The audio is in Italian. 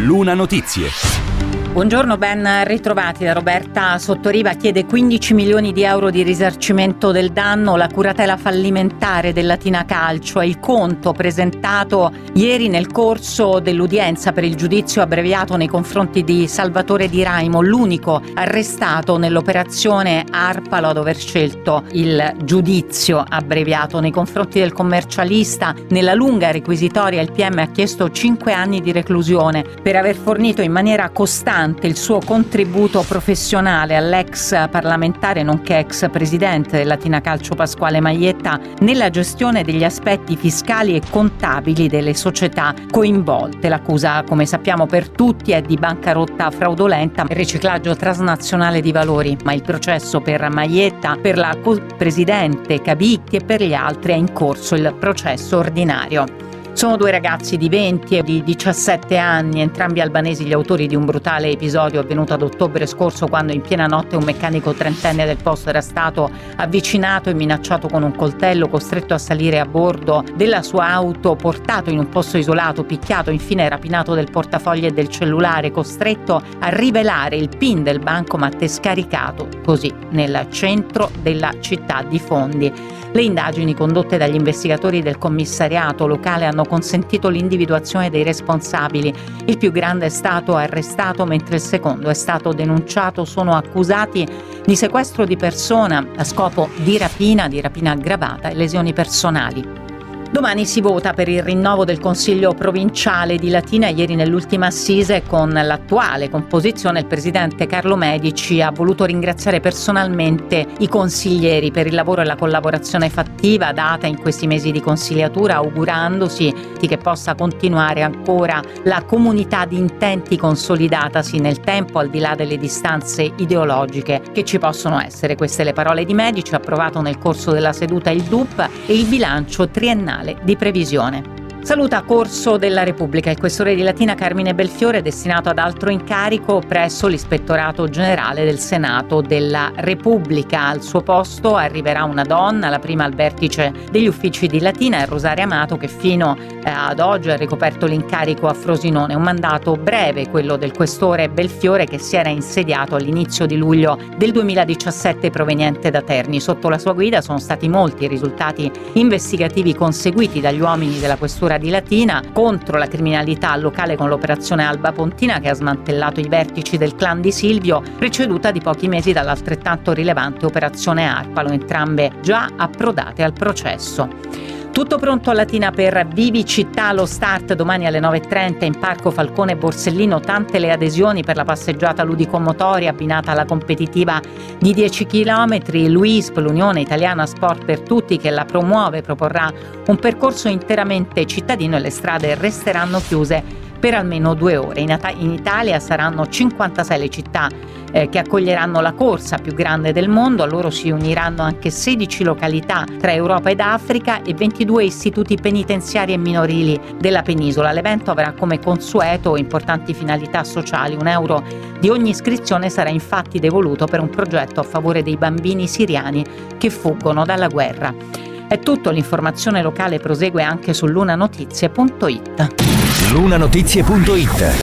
Luna Notizie. Buongiorno, ben ritrovati da Roberta Sottoriva. Chiede 15 milioni di euro di risarcimento del danno la curatela fallimentare del Latina Calcio. È il conto presentato ieri nel corso dell'udienza per il giudizio abbreviato nei confronti di Salvatore Di Raimo, l'unico arrestato nell'operazione Arpalo ad aver scelto il giudizio abbreviato nei confronti del commercialista. Nella lunga requisitoria il PM ha chiesto 5 anni di reclusione per aver fornito in maniera costante il suo contributo professionale all'ex parlamentare nonché ex presidente del Latina Calcio Pasquale Maietta nella gestione degli aspetti fiscali e contabili delle società coinvolte. L'accusa, come sappiamo per tutti, è di bancarotta fraudolenta e riciclaggio transnazionale di valori, ma il processo per Maietta, per la presidente Cabicchi e per gli altri è in corso il processo ordinario. Sono due ragazzi di 20 e di 17 anni, entrambi albanesi, gli autori di un brutale episodio avvenuto ad ottobre scorso, quando in piena notte un meccanico trentenne del posto era stato avvicinato e minacciato con un coltello, costretto a salire a bordo della sua auto, portato in un posto isolato, picchiato, infine rapinato del portafogli e del cellulare, costretto a rivelare il PIN del bancomat e scaricato così nel centro della città di Fondi. Le indagini condotte dagli investigatori del commissariato locale hanno consentito l'individuazione dei responsabili. Il più grande è stato arrestato mentre il secondo è stato denunciato. Sono accusati di sequestro di persona a scopo di rapina aggravata e lesioni personali. Domani si vota per il rinnovo del Consiglio provinciale di Latina. Ieri nell'ultima assise con l'attuale composizione il presidente Carlo Medici ha voluto ringraziare personalmente i consiglieri per il lavoro e la collaborazione fattiva data in questi mesi di consigliatura, augurandosi che possa continuare ancora la comunità di intenti consolidatasi nel tempo al di là delle distanze ideologiche che ci possono essere. Queste le parole di Medici. Approvato nel corso della seduta il DUP e il bilancio triennale di previsione. Saluta Corso della Repubblica il questore di Latina Carmine Belfiore, destinato ad altro incarico presso l'Ispettorato Generale del Senato della Repubblica. Al suo posto arriverà una donna, la prima al vertice degli uffici di Latina, è Rosaria Amato, che fino ad oggi ha ricoperto l'incarico a Frosinone. Un mandato breve, quello del questore Belfiore, che si era insediato all'inizio di luglio del 2017 proveniente da Terni. Sotto la sua guida sono stati molti i risultati investigativi conseguiti dagli uomini della questura di Latina contro la criminalità locale con l'operazione Alba Pontina, che ha smantellato i vertici del clan di Silvio, preceduta di pochi mesi dall'altrettanto rilevante operazione Arpalo, entrambe già approdate al processo. Tutto pronto a Latina per Vivi Città, lo start domani alle 9.30 in Parco Falcone Borsellino. Tante le adesioni per la passeggiata ludico-motoria abbinata alla competitiva di 10 km. L'UISP, l'Unione Italiana Sport per Tutti, che la promuove, proporrà un percorso interamente cittadino e le strade resteranno chiuse per almeno 2 ore. In Italia saranno 56 le città che accoglieranno la corsa più grande del mondo. A loro si uniranno anche 16 località tra Europa ed Africa e 22 istituti penitenziari e minorili della penisola. L'evento avrà come consueto importanti finalità sociali. €1 di ogni iscrizione sarà infatti devoluto per un progetto a favore dei bambini siriani che fuggono dalla guerra. È tutto, l'informazione locale prosegue anche su lunanotizie.it. Lunanotizie.it